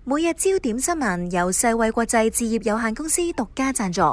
每日焦點新聞由世衛國際置業有限公司獨家贊助。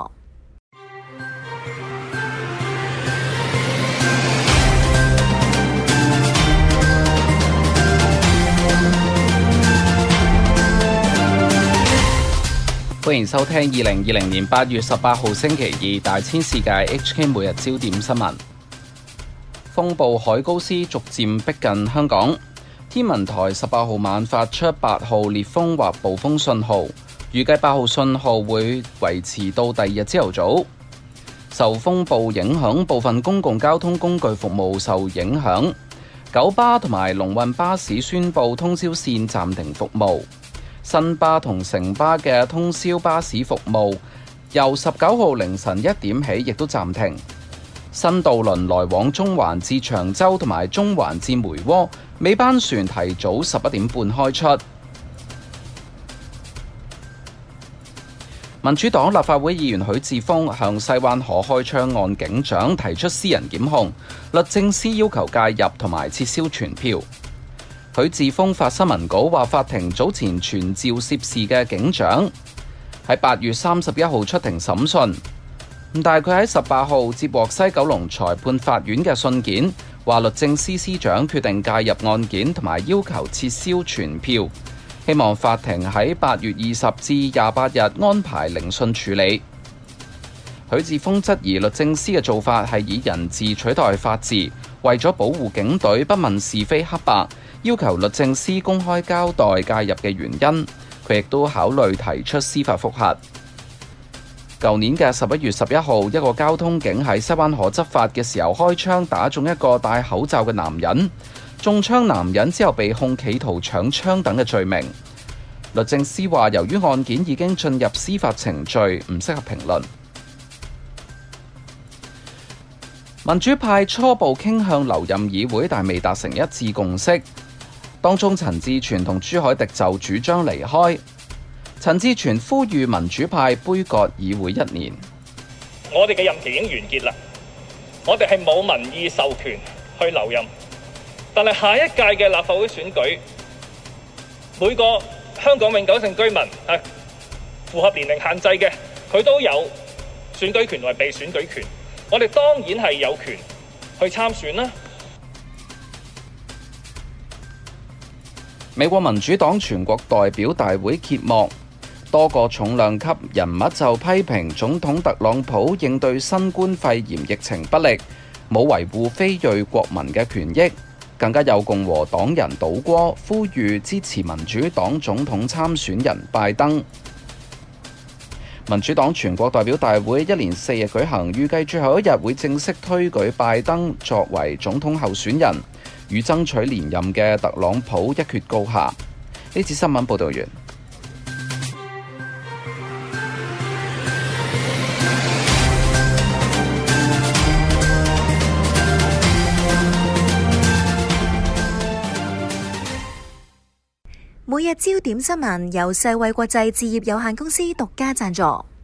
歡迎收聽2020年8月18號星期二大千世界 HK 每日焦點新聞。風暴海高斯逐漸逼近香港，天文台18號晚發出8號烈風或暴風信號，預計8號信號會維持到第二日朝頭早。受風暴影響，部分公共交通工具服務受影響，九巴同埋龍運巴士宣布通宵線暫停服務。新巴同城巴嘅通宵巴士服務由19號凌晨1點起亦都暫停。新渡輪來往中環至長洲同埋中環至梅窩，尾班船提早11點半開出。民主黨立法會議員許智峰向西灣河開槍案警長提出私人檢控，律政司要求介入同埋撤銷傳票。許智峰發新聞稿話，法庭早前傳召涉事嘅警長喺8月31號出庭審訊，但係佢喺18號接獲西九龍裁判法院嘅信件，話律政司司長決定介入案件同埋要求撤銷傳票，希望法庭喺8月20至28日安排聆訊處理。許智峰質疑律政司嘅做法係以人治取代法治，為咗保護警隊不問是非黑白，要求律政司公開交代介入嘅原因。佢亦都考慮提出司法覆核。舊年嘅11月11號，一個交通警喺西灣河執法嘅時候開槍打中一個戴口罩嘅男人，中槍男人之後被控企圖搶槍等嘅罪名。律政司話，由於案件已經進入司法程序，唔適合評論。民主派初步傾向留任議會，但未達成一致共識。當中陳志全同朱凱廸就主張離開。陳志全呼籲民主派杯葛議會1年。 我哋嘅任期已經完結啦，我哋係冇民意授權去留任，但係下一屆嘅立法會選舉，每個香港永久性居民係符合年齡限制嘅，佢都有選舉權同埋被選舉權。我哋當然係有權去參選啦。 美國民主黨全國代表大會揭幕，多個重量級人物就批評總統特朗普應對新冠肺炎疫情不力，冇維護非裔國民嘅權益，更加有共和黨人倒戈，呼籲支持民主黨總統參選人拜登。民主黨全國代表大會一連4日舉行，預計最後一日會正式推舉拜登作為總統候選人，與爭取連任嘅特朗普一決高下。呢次新聞報道完。 每日焦點新聞由世衛國際置業有限公司獨家贊助。